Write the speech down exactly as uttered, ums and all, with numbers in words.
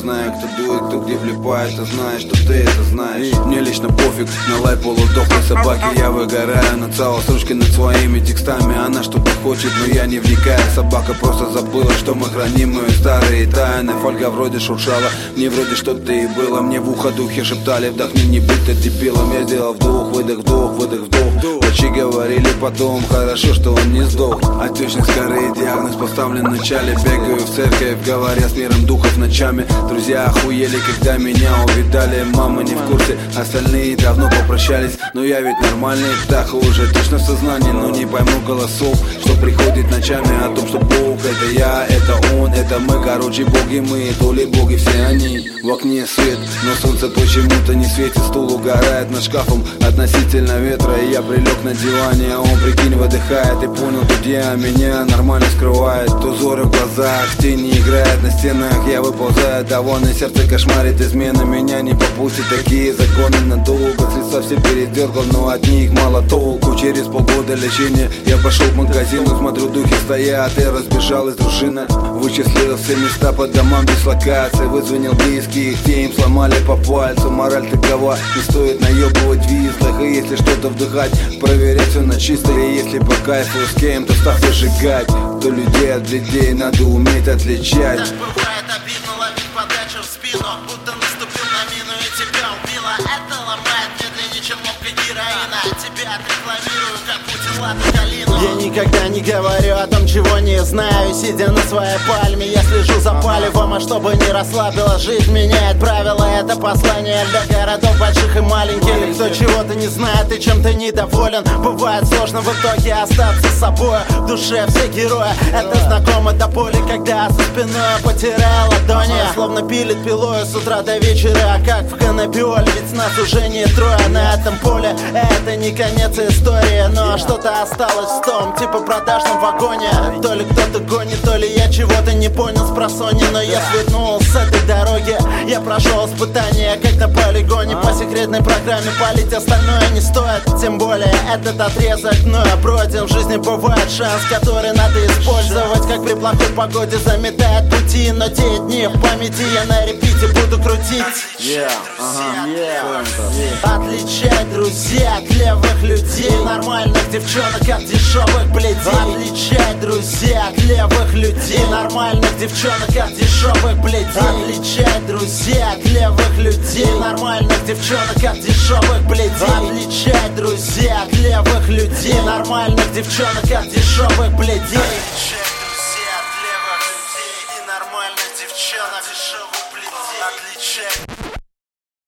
знаю, кто дует, кто где влипает. Ты знаешь, что ты это знаешь. И мне лично пофиг на лай полудохлой собаки. Я выгораю, нацала с ручкой над своими текстами. Она что-то хочет, но я не вникаю. Собака просто забыла, что мы храним ее старые тайны. Фольга вроде шуршала, мне вроде что-то и было. Мне в ухо духи шептали: вдохни, не будь ты дебилом. Я сделал вдох, выдох, вдох, выдох, вдох. Врачи говорили потом, хорошо, что он не сдох. Отечность скорее диагноз поставлен в начале. Бегаю в церковь, говоря с миром духов ночами. Друзья охуели, когда меня увидали. Мама не в курсе, остальные давно попрощались. Но я ведь нормальный, птаха уже точно в сознании. Но не пойму голосов, что приходит ночами. О том, что Бог это я, это он, это мы. Короче, боги мы, то ли боги все они. В окне свет, но солнце почему-то не светит. Стул угорает над шкафом относительно ветра. И я прилег на диване, а он, прикинь, выдыхает. И понял, друзья, меня нормально скрывает. Узоры в глазах, тени играют на стенах. Я выползаю довольно, сердце кошмарит измена. Меня не попустят такие законы надолго. С лица все передергал, но от них мало толку. Через полгода лечения я пошел к магазину. Смотрю, духи стоят, и разбежалась дружина. Вычислил все места по домам дислокации. Вызвонил близких, те им сломали по пальцу. Мораль такова, не стоит наебывать визлах. И если что-то вдыхать, проверять все на чисто. И если по кайфу с кем-то став выжигать, то людей от людей надо уметь отличать. Так бывает обидно ловить подачу в спину, будто наступил на мину и тебя убило. Это ломает медленнее, чем ломка героина. Тебя отрекламирую, как Путин латокалину. Я никогда не говорю о том, чего не знаю. Сидя на своей пальме, я слежу за палевом. А чтобы не расслабила, жизнь меняет правила. Это послание для городов больших и маленьких. Кто чего-то не знает и чем-то недоволен. Бывает сложно в итоге остаться собой. В душе все герои, это знакомо до боли. Когда за спиной потерял ладони, словно пилит пилой с утра до вечера. А как в канабиоле, ведь нас уже не трое на этом поле. Это не конец истории, но что-то осталось в том, типа продажном вагоне. То ли кто-то гонит, то ли я чего-то не понял с просони. Но я свернул с этой дороги, я прошел испытания, как на полигоне. По секретной программе палить остальное не стоит. Тем более этот отрезок мною пройден. В жизни бывает шанс, который надо использовать. Как при плохой погоде заметает пути. Но те дни в памяти я на репите буду крутить. Yeah, ага, yeah. Отличать друзья от левых людей, нормальных девчонок от дешевых блядей. Отличать друзья от левых людей, нормальных девчонок от дешевых блядей. Отличать друзья от левых людей, нормальных девчонок от дешевых блядей. Отличать друзья от левых людей, нормальных девчонок от дешевых блядей.